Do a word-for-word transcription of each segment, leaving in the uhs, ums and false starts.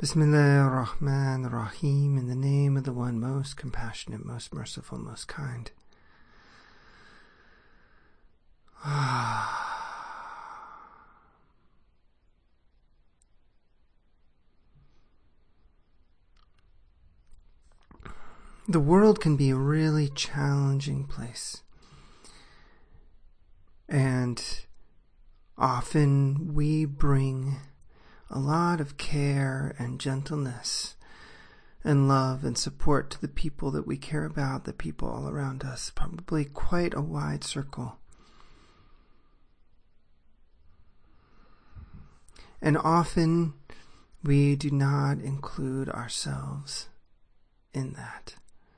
Bismillah ar-Rahman ar-Rahim, in the name of the one most compassionate, most merciful, most kind. The world can be a really challenging place. And often we bring a lot of care and gentleness and love and support to the people that we care about, the people all around us, probably quite a wide circle. And often we do not include ourselves in that.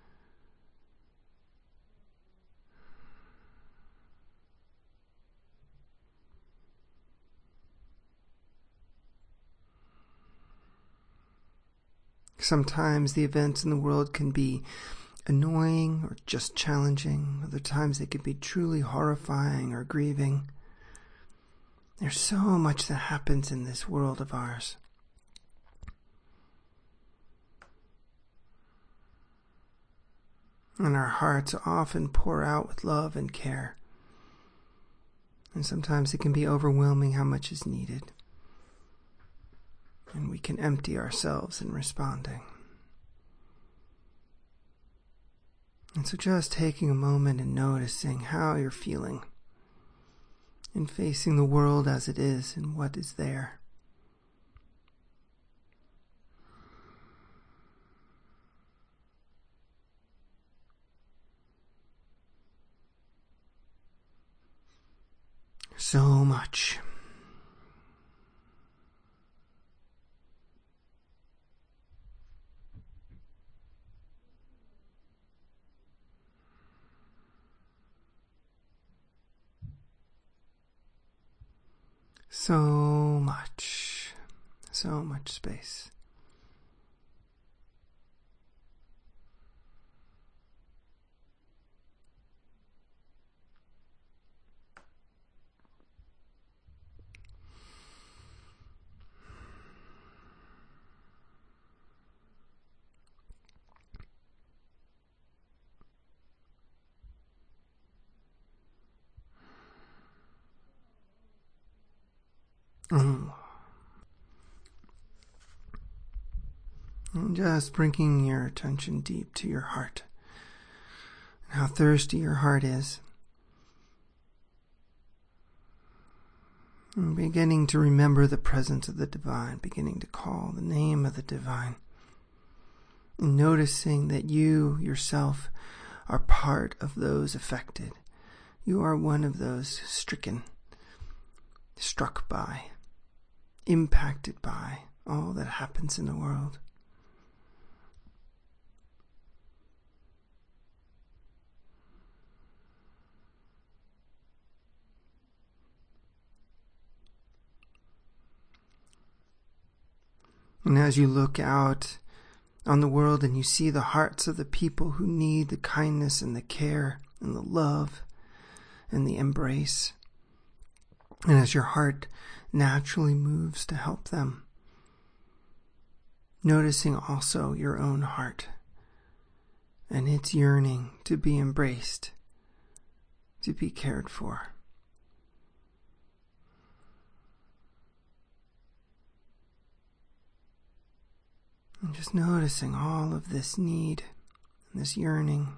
Sometimes the events in the world can be annoying or just challenging. Other times they can be truly horrifying or grieving. There's so much that happens in this world of ours. And our hearts often pour out with love and care. And sometimes it can be overwhelming how much is needed. And we can empty ourselves in responding. And so just taking a moment and noticing how you're feeling and facing the world as it is and what is there. So much. So much, so much space. Mm. And just bringing your attention deep to your heart and how thirsty your heart is. And beginning to remember the presence of the divine, beginning to call the name of the divine. And noticing that you yourself are part of those affected. You are one of those stricken, struck by, impacted by all that happens in the world. And as you look out on the world and you see the hearts of the people who need the kindness and the care and the love and the embrace, and as your heart naturally moves to help them, noticing also your own heart and its yearning to be embraced, to be cared for. And just noticing all of this need and this yearning.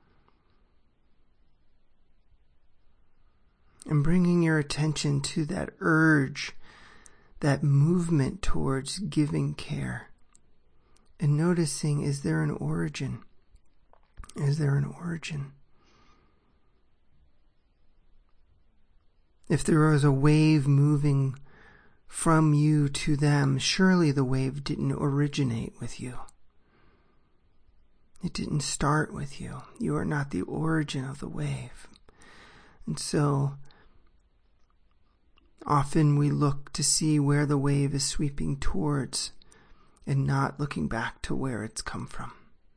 And bringing your attention to that urge, that movement towards giving care. And noticing, is there an origin? Is there an origin? If there was a wave moving from you to them, surely the wave didn't originate with you. It didn't start with you. You are not the origin of the wave. And so often we look to see where the wave is sweeping towards and not looking back to where it's come from.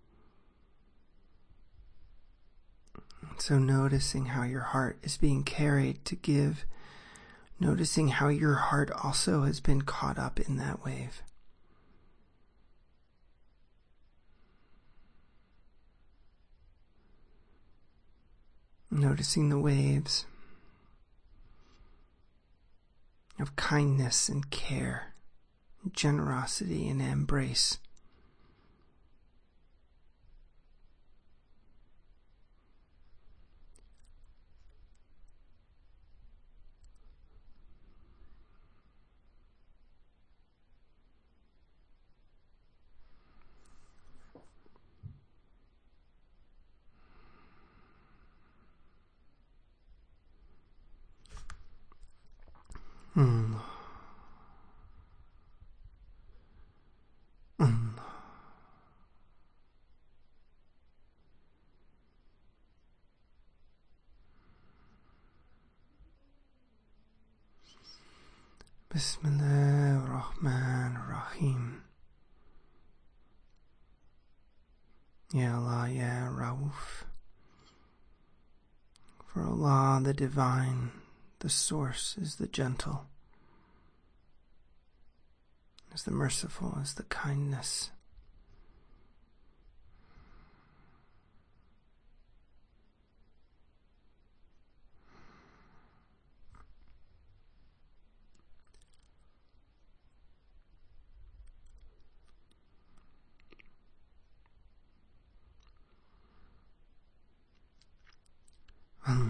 So noticing how your heart is being carried to give, noticing how your heart also has been caught up in that wave. Noticing the waves of kindness and care, generosity and embrace. Mm. Mm. Bismillah ar-Rahman ar-Rahim. Ya Allah, Ya Rauf. For Allah, the Divine, the Source, is the gentle, is the merciful, is the kindness. Mm.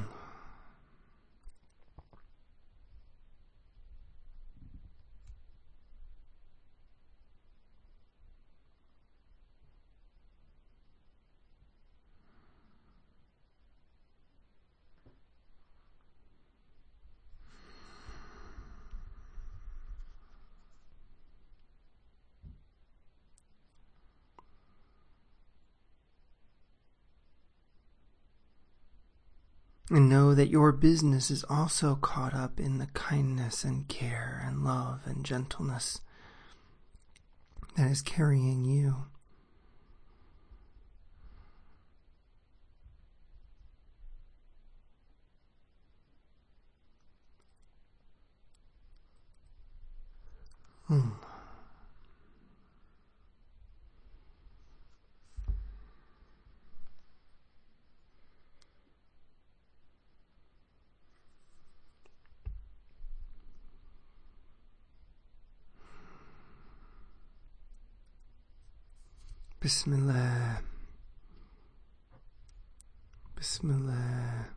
And know that your business is also caught up in the kindness and care and love and gentleness that is carrying you. Hmm. Bismillah. Bismillah.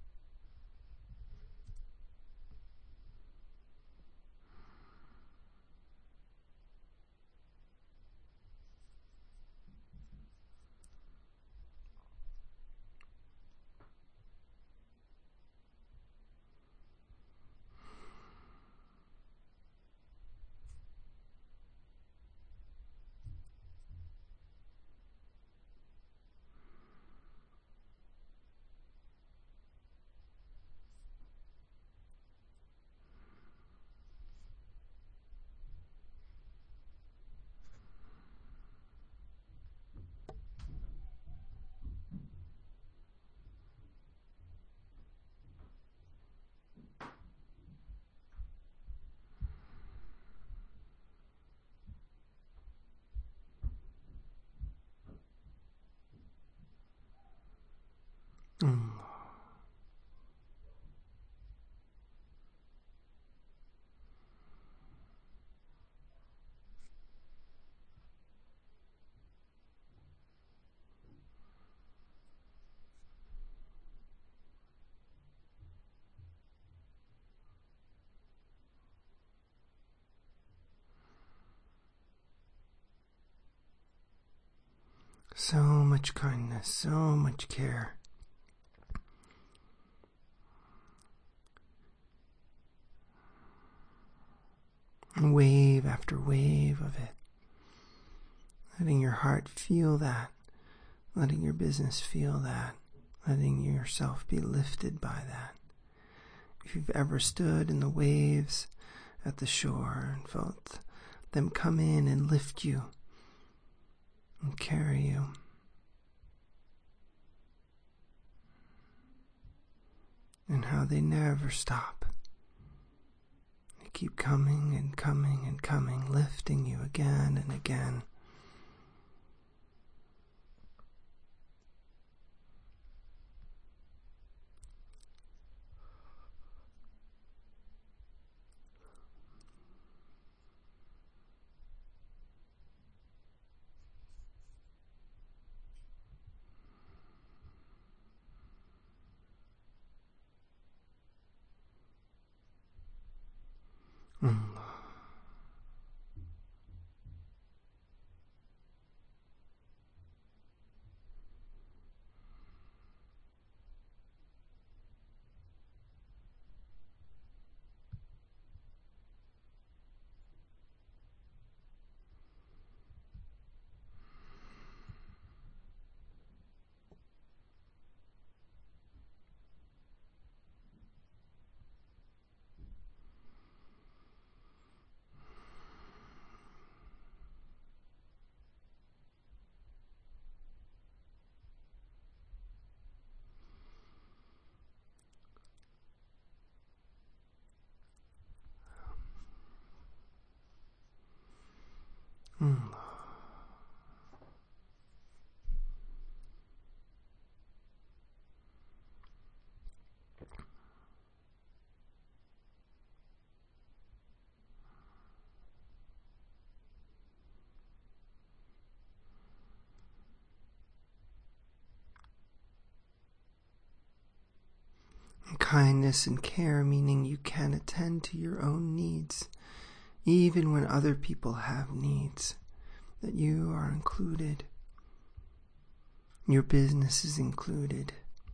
Mm. So much kindness, so much care. Wave after wave of it. Letting your heart feel that. Letting your business feel that. Letting yourself be lifted by that. If you've ever stood in the waves at the shore and felt them come in and lift you and carry you, and how they never stop. They keep coming and coming and coming, lifting you again and again. Mm. Kindness and care, meaning you can attend to your own needs, even when other people have needs, that you are included. Your business is included.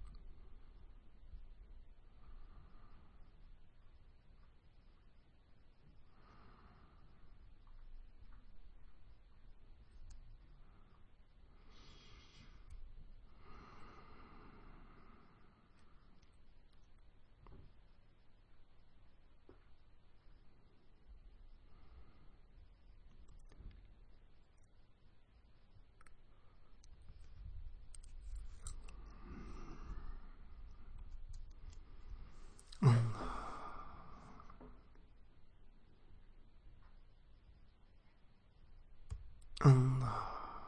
Allah.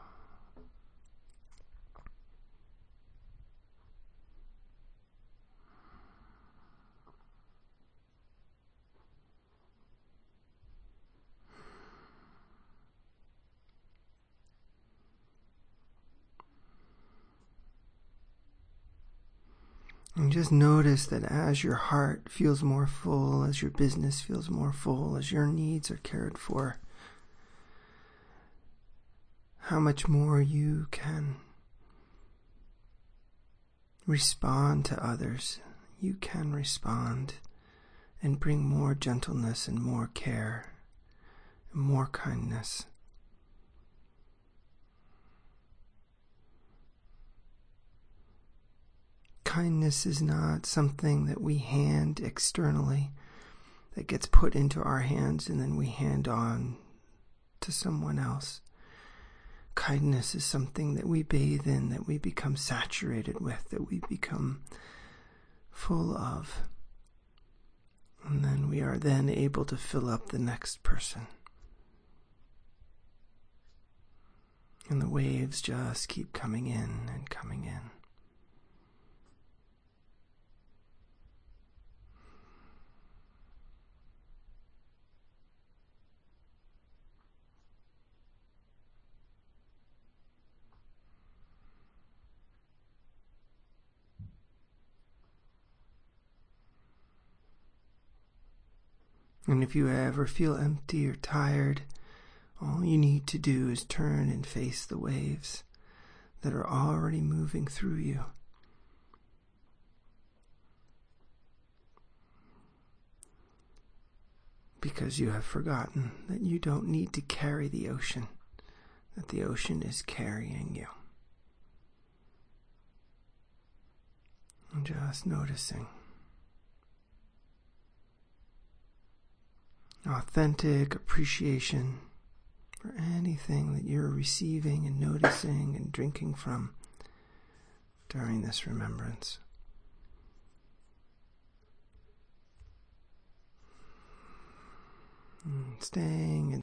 And just notice that as your heart feels more full, as your business feels more full, as your needs are cared for, how much more you can respond to others. You can respond and bring more gentleness and more care and more kindness. Kindness is not something that we hand externally, that gets put into our hands and then we hand on to someone else. Kindness is something that we bathe in, that we become saturated with, that we become full of. And then we are then able to fill up the next person. And the waves just keep coming in and coming in. And if you ever feel empty or tired, all you need to do is turn and face the waves that are already moving through you. Because you have forgotten that you don't need to carry the ocean, that the ocean is carrying you. And just noticing. Authentic appreciation for anything that you're receiving and noticing and drinking from during this remembrance. And staying in